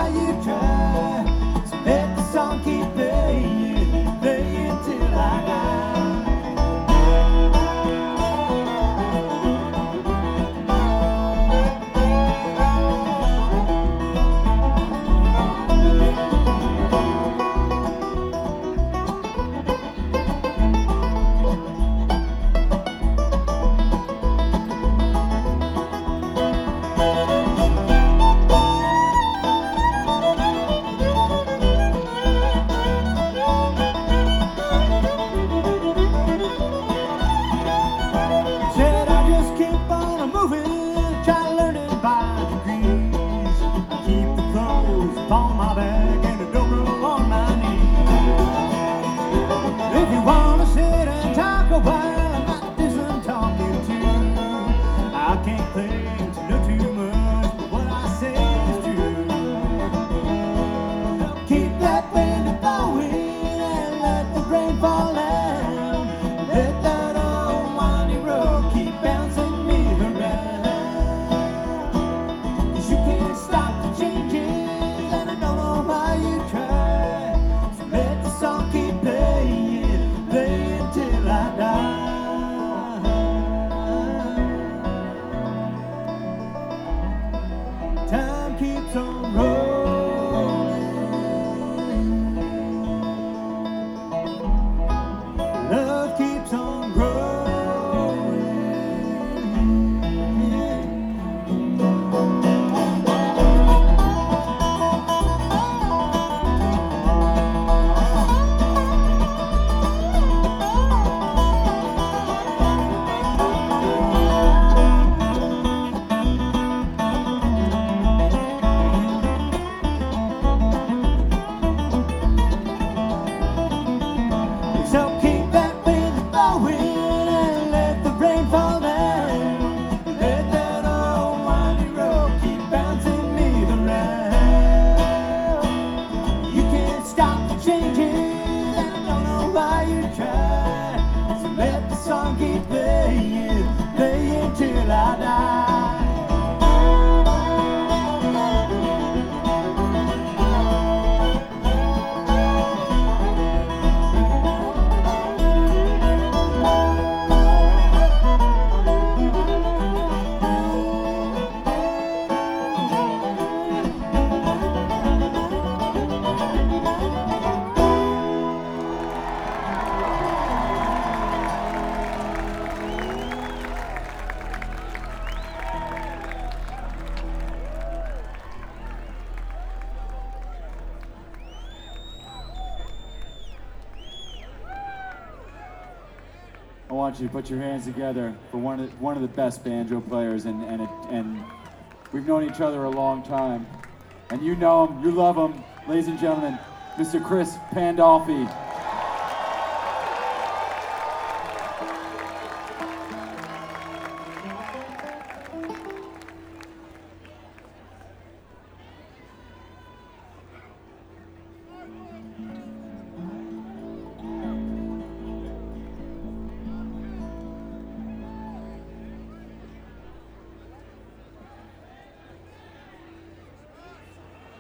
you try. So let the song keep playing, playing till I die. On my back and a dobro on my knee. If you wanna sit and talk a while, I might do some talking too. I can't claim to know too much, but what I say is true. Keep that wind blowing and let the rain fall down. Let that old windy road keep bouncing me around. 'Cause you can't stop the changing. Time keeps on rolling. Love keeps on growing. So keep that wind blowing and let the rain fall down. Let that old windy road keep bouncing me around. You can't stop the changes and I don't know why you try. So let the song keep playing, playing till I die. I want you to put your hands together for one of the best banjo players, and we've known each other a long time, and you know him, you love him, ladies and gentlemen, Mr. Chris Pandolfi.